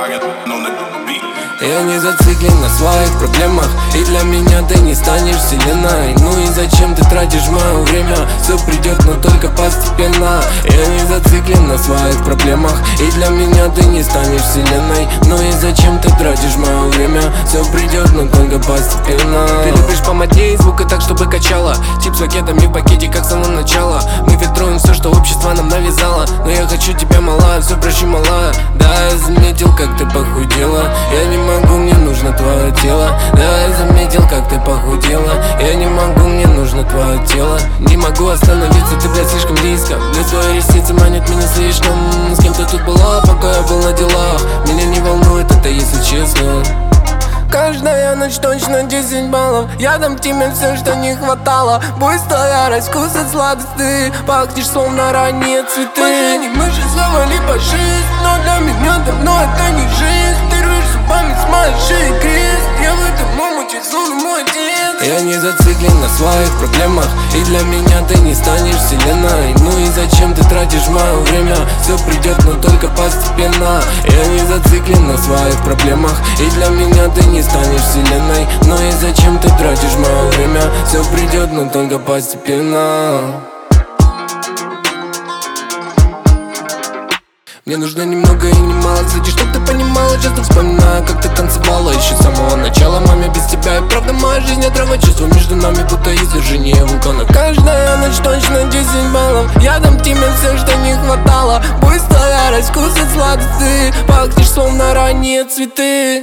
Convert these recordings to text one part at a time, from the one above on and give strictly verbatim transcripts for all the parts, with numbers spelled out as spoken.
Я не зациклен на своих проблемах, и для меня ты не станешь вселенной. Ну и зачем ты тратишь мое время? Все придет, но только постепенно. Я не зациклен на своих проблемах, и для меня ты не станешь вселенной. Ну и зачем ты тратишь мое время? Все придет, но только постепенно. Ты любишь помоднее звука так, чтобы качало. Тип с пакетами в пакете, как с самого начала. Мы фильтруем все, что общество нам навязало. Но я хочу тебя, малая, все прощи, малая. Да, я заметил, как ты похудела. Я не могу, мне нужно твое тело. Да, я заметил, как ты похудела. Я не могу, мне нужно твое тело. Не могу остановиться, ты, блядь, слишком близко. Для твои ресницы манят меня слишком. С кем ты тут была, пока я был на делах? Меня не волнует это, если честно. Каждая ночь точно десять баллов. Я дам тебе все, что не хватало. Пусть твоя раскусит сладость, ты пахнешь словно ранние цветы. Мы, мы же завали по жизнь, но для меня давно это не жизнь. Ты рвешь зубами с моей шеи крест. Я в этом омуте словно мой отец. Я не зациклен на своих проблемах, и для меня ты не станешь вселенной. Ну и зачем ты тратишь мое время? Все придет, но только постепенно. Я не зациклен на своих проблемах, и для меня ты не станешь вселенной. Ну и зачем ты тратишь мое время? Все придет, но только постепенно. Мне нужно немного и немало, кстати, чтоб ты понимала. Часто вспоминаю, как ты танцевала еще с самого начала. Маме, без тебя и правда моя жизнь отрава. Чувство между нами будто извержение вулкана. Каждая ночь точно десять баллов. Я дам тебе все, что не хватало. Пусть твоя раскусит сладость, ты пахнешь словно ранние цветы.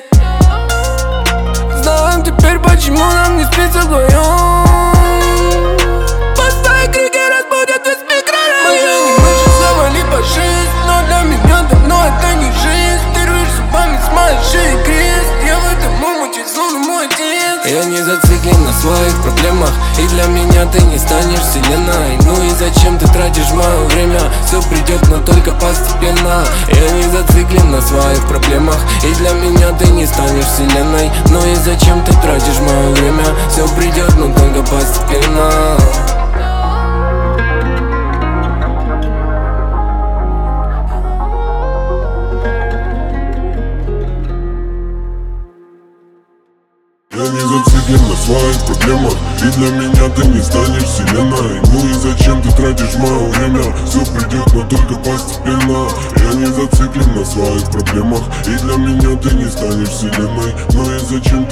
Знаем теперь, почему нам не спится вдвоем. Поставь крики, разбудят весь микрорайон. Мы же завали по жизнь, но для меня давно это не жизнь. Ты рвешь зубами с моей шеи крест. Я в этом омуте словно мой отец. Я не зациклен на своих проблемах, и для меня ты не станешь вселенной. Ну и зачем ты тратишь мое время? Все придет, но только постепенно. Я не зациклен на своих проблемах, и для меня ты не станешь вселенной. Ну и зачем ты тратишь мое время? Все придет, но только постепенно. Я не зациклен на своих проблемах, и для меня ты не станешь вселенной. Ну и зачем ты тратишь мое время? Все придет, но только постепенно. Я не зациклен на своих проблемах, и для меня ты не станешь вселенной. Ну и зачем